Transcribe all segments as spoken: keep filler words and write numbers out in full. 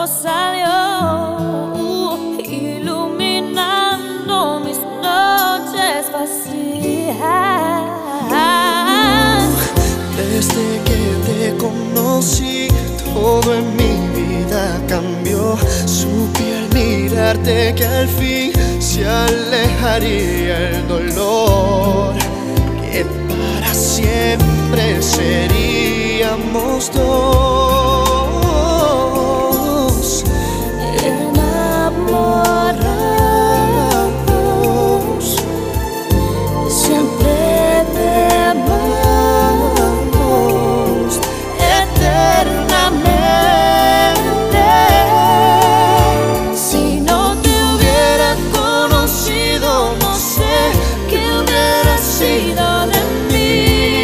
salió, uh, iluminando mis noches vacías. Desde que te conocí, todo en mi vida cambió. Supe al mirarte que al fin se alejaría el dolor, que para siempre seríamos dos, enamorados. Siempre te amamos eternamente. Si no te hubiera conocido, no sé qué hubiera sido de mí,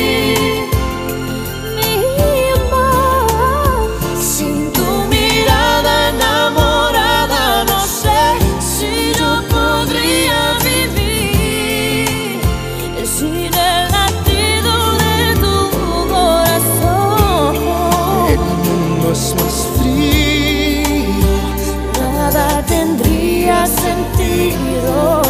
mi amor. Sin tu mirada enamorada, no sé si yo podría vivir sin el latido de tu corazón. el mundo es más frío, Nada tendría sentido.